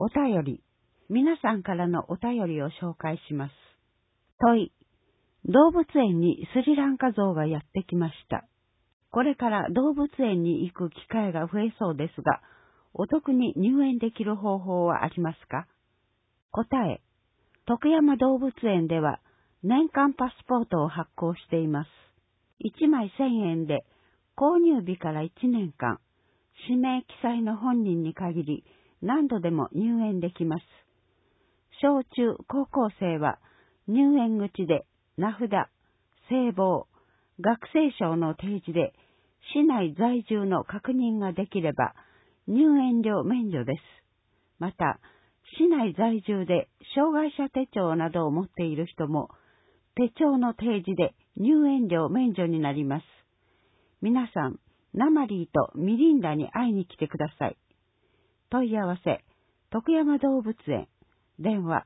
お便り。皆さんからのお便りを紹介します。問い。動物園にスリランカゾウがやってきました。これから動物園に行く機会が増えそうですが、お得に入園できる方法はありますか？答え。徳山動物園では年間パスポートを発行しています。1枚1000円で購入日から1年間、氏名記載の本人に限り何度でも入園できます。小中高校生は入園口で名札、制帽、学生証の提示で市内在住の確認ができれば入園料免除です。また、市内在住で障害者手帳などを持っている人も手帳の提示で入園料免除になります。皆さん、ナマリーとミリンダに会いに来てください。問い合わせ、徳山動物園、電話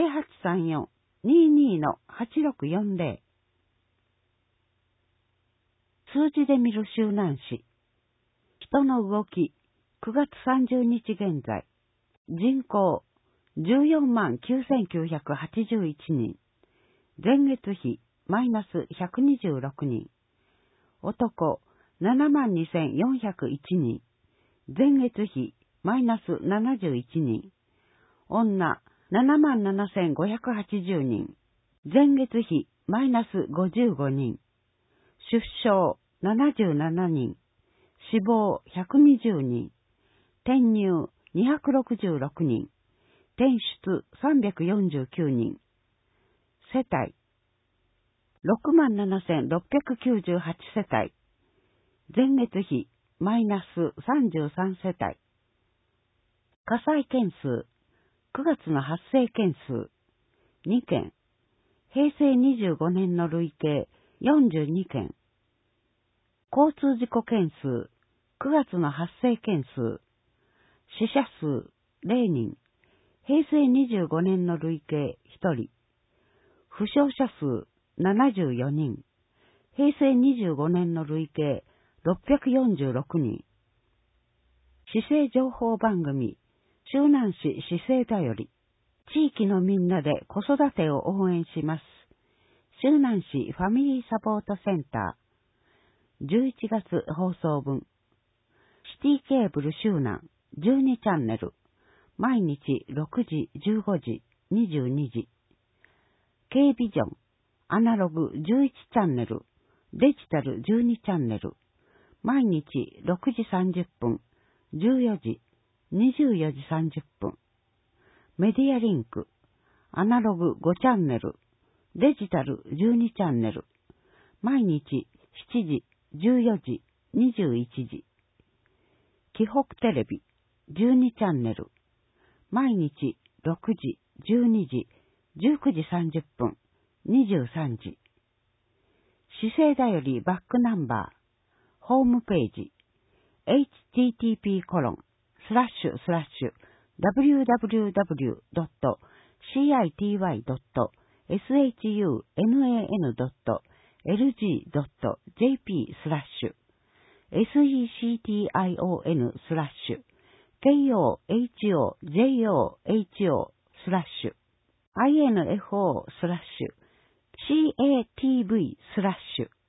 0834-22-8640。数字で見る周南市。人の動き、9月30日現在。人口、149,981人。前月比、マイナス126人。男、72,401人。前月比、マイナス71人。女、77,580人。前月比、マイナス55人。出生、77人。死亡、120人。転入、266人。転出、349人。世帯、67,698世帯。前月比、マイナス33世帯。火災件数、9月の発生件数、2件。平成25年の累計、42件。交通事故件数、9月の発生件数。死者数、0人。平成25年の累計、1人。負傷者数、74人。平成25年の累計、646人。市政情報番組、周南市市政だより、地域のみんなで子育てを応援します。周南市ファミリーサポートセンター、11月放送分。シティケーブル周南12チャンネル、毎日6時、15時、22時。Kビジョン、アナログ11チャンネル、デジタル12チャンネル、毎日6時30分、14時、24時30分。メディアリンク、アナログ5チャンネル、デジタル12チャンネル、毎日7時、14時、21時。紀北テレビ、12チャンネル、毎日6時、12時、19時30分、23時。市政だよりバックナンバー、ホームページ、http://www.cityy.secunman.leg.jp/info/CATV/CATV/